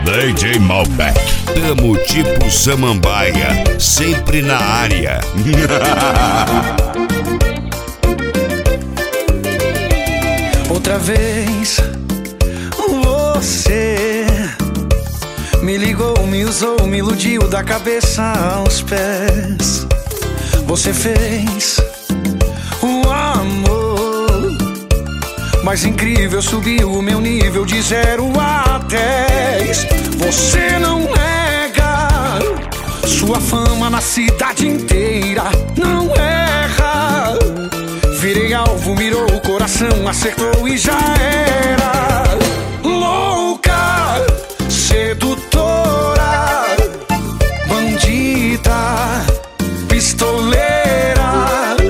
DJ Malbec, tamo tipo samambaia, sempre na área. Outra vez você me ligou, me usou, me iludiu da cabeça aos pés. Você fez o amor mais incrível, subiu o meu nível de 0 a 10. Você não nega sua fama na cidade inteira, não erra. Virei alvo, mirou o coração, acertou e já era. Louca, sedutora, bandida, pistoleira.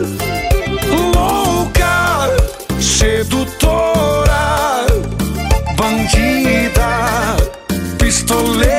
Louca, sedutora, bandida, pistoleira.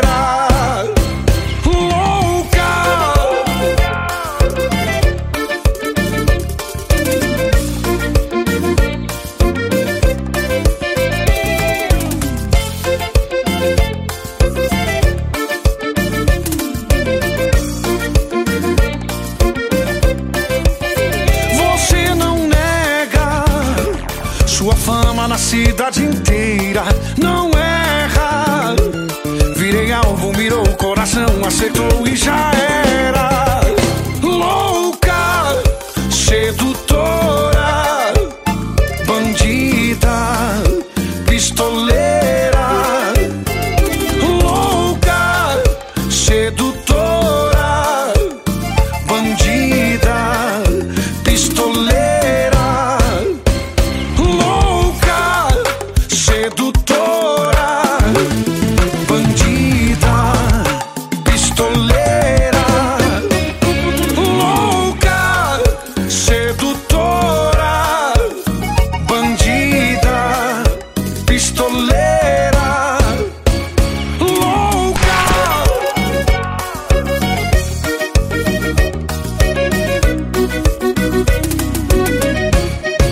Sua fama na cidade inteira, não erra. Virei alvo, mirou o coração, acertou e já era. Louca, sedutora, bandida, pistoleira. Louca, sedutora, bandida, pistoleira.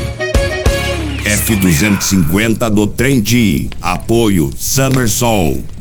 F250 do Trend. Apoio Summer Soul.